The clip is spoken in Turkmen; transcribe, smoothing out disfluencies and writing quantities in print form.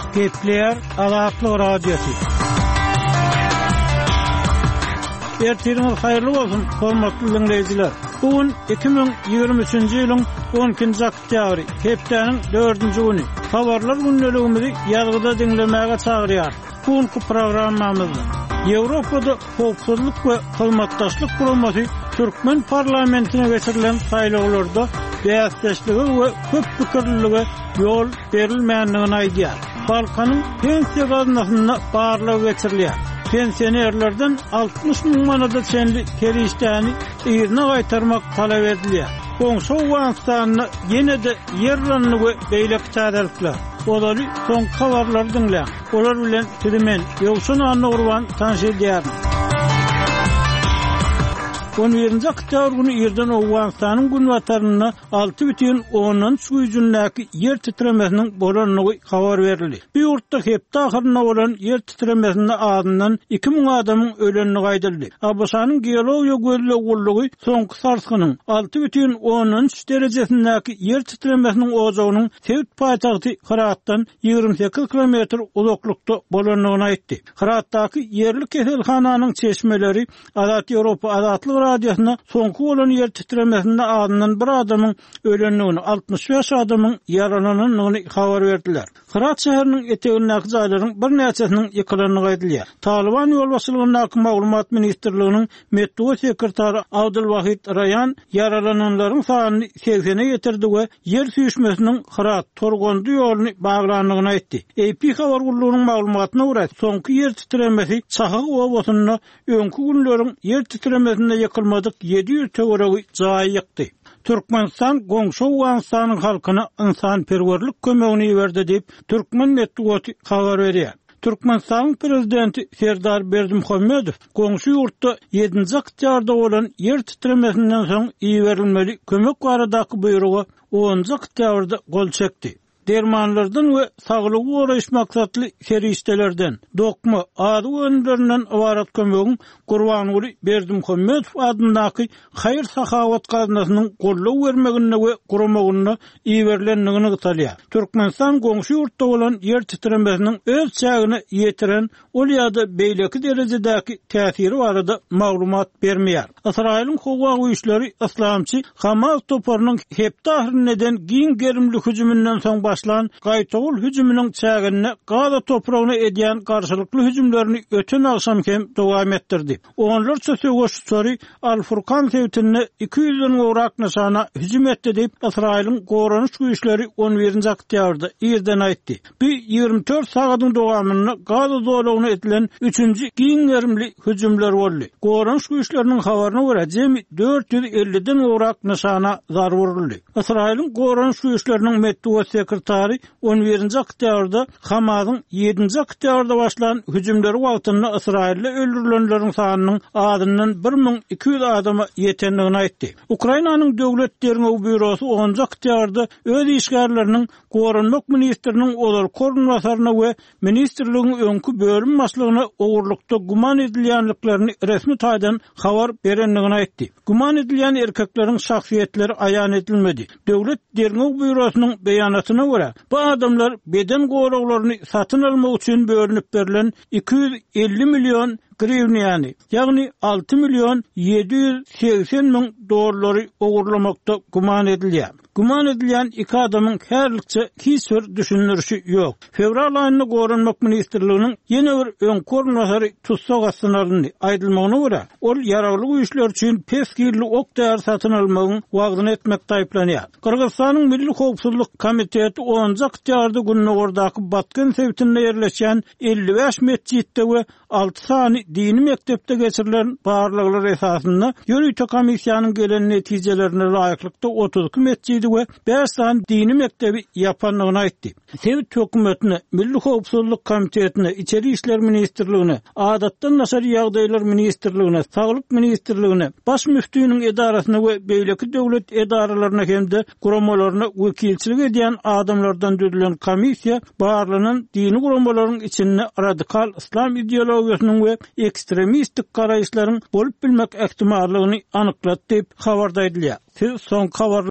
Kepler Azatlyk Radiosu. Ertiriniz hayırlı olsun, hormatly dinleyijiler. Bugün 2023-nji ýylyň 12-nji oktýabry, hepdeniň 4-nji güni. Habarlar günneligimizi ýazgyda dinlemäge çagyrýar. Bugünkü programmamyzda Ýewropada howpsuzlyk we hyzmatdaşlyk guramasy Türkmen parlamentine geçirilen saýlawlarda beýasdaşlygy we köp pikirliligi ýol berilmänligini aýdýar. Balkanyň pensiýa gaznasyna barlygy geçirilýär. Pensionerlerden 60 000 manada çenli kerişteni ýerine gaýtarmak talap edilýär. Goňşy Awganystanyny ýene-de ýerlenli we beýlek täzelikler. Olary soň habarlar dinleýär. Olar bilen Türkmen ýowşun anny urban tanşydýar. 11-nji oktýabr güni ýerden Awganystanyň gün wataryna 6,10 güýjündäki ýer titremesiniň bolanyny habar berildi. Bu ýurtda hepde ahyryna bolan ýer titremesiniň adyndan 2000 adamyň öleni gaýdyldy. Abasanyň geologiýa gözlegullygy soňky sarsgynyň 6,13 derejesindäki ýer titremesiniň ojagynyň Sewit paýtagty Hiratdan 28 kilometr uzaklykda bolanyny aýtdy. Hiratdaky ýerli keselhananyň çeşmeleri Azat Ýewropa Azatlyk Radiosyna soňky bolan ýer titremesinde adyndan bir adamyň ölenligini, 65 adamyň yaralanynyny habar berdiler. Hirat şäheriniň etegindäki jaýlaryň bir näçesiniň ýykylyny gaýdylýar. Taliban ýolbaşçylygynyň maglumat ministrliginiň medeniýet sekretary Abdulwahid Rayan yaralananlaryň sanyny 80'e ýetirdi we ýer süýşmesiniň Hirat Torgondy ýolyny baglanlygyny aýtdy. AP habar gurulunyň maglumatyna görä, soňky ýer titremesi Çahyk obasyna öňkü günleriň ýer titremesinde ýykylmadyk 700 töweregi jaý ýykdy. Türkmenistan goňşy Awganystanyň halkyna insanperwerlik kömegini berdi diýip Türkmen medeniýeti habar berýär. Türkmenistan prezidenti Serdar Berdimuhammedow goňşy ýurtda 7-nji oktýabrda bolan ýer titremesinden soň iýerilmeli kömek baradaky buýrugy 10-nji oktýabrda gol çekdi. Dermanlardan we saglygy goraýyş maksatly serişdelerden dokma ady önlerinden ibarat kömegin Gurbanuly Berdimuhammedow adyndaky Haýyr Sahawat gaznasynyň gollaw bermegine we guramagyna iýerilenligini gytalýar. Türkmenistan goňşy ýurtda bolan ýer titremesiniň öz çägine ýetiren ol ýa-da beýleki derejedäki täsiri barada maglumat bermeýär. Israýlyň howwa güýçleri islamçy Hamas toparynyň hepde ahyrynyň giň gerimli hüjümünden soň başlan gaýtagul hüjüminiň çägine Gaza topragyna edýän garşylykly hüjümlerini öten akşam hem dowam etdirdi. Onlarça söwüşçüleri Al-Furqan sewtine 200'den gowrak nysana hüjüm etdi diýip Israýlyň goranyş güýçleri 11-nji oktýabrda ýerden aýtdy. Bu 24 sagatyň dowamyny Gaza zolagyna edilen 3-nji giň gerimli hüjümler boldy. Goranyş güýçleriniň habaryna görä jemi 450'den gowrak nysana zar vuruldy. Israýlyň goranyş güýçleriniň medeniýet sekretary 11-nji oktýabrda Hamasyň 7-nji oktýabrda başlanan hüjümleri wagtynda Israýilde öldürilenleriň sanynyň adyndan 1200 adama ýetenligini aýtdy. Ukrainanyň döwlet derňew bürosy 10-nji oktýabrda öz işgärleriniň goranmak ministriniň olar koordinatoruna we ministrligiň öňkü bölüm başlygyna ogurlukda guman edilýänliklerini resmi taýdan habar berenligini aýtdy. Guman edilýän erkekleriň şahsiýetleri aýan edilmedi. Döwlet derňew bürosynyň beýanatyna görä, bu adamlar beden goraglaryny satyn almak üçin bölünip berilen 250 milyon grivniýany, ýagny 6 milyon 780 000 dolary ogurlamakda guman edilýär. Guman edilýän iki adamyň herlikçe hiç bir düşünürşi ýok. Fevral aýynda goranmak ministrliginiň ýene bir öň koordinatory tutsak astyna alındy. Aýdylmagyna görä, ol ýaragly güýçler üçin peskirli ok däýer satyn almagyň wagtyny etmekde aýplanýar. Kyrgyzstanyň Milli Howpsuzlyk Komiteti 10-nji oktýabrda Günnogordaky Batken sewtinde ýerleşen 55 mesjitde we 6 sany dini mektepde geçirilen barlyklar esasında ýürüýte komissiýanyň gelen netijelerine laýyklykda 32 mesjidi we 5 sany dini mektebi ýapanlygyny aýtdy. Sewit hökümetine, Milli Howpsuzlyk Komitetine, İçeri işler ministrligine, adatdan naşar ýagdaýlar ministrligine, Saglyk ministrligine, baş müftüýiniň edarasyna we beýleki döwlet edaralaryna hemde guramalaryna wekilçilik edýän adamlardan düzülen komissiýa barlanan dini guramalaryň içinde radikal islam ideologiýasynyň we ekstremistik garaýşlaryň bolup bilmek ähtimallygyny anyklady diýip habarda edilýär. Soň habar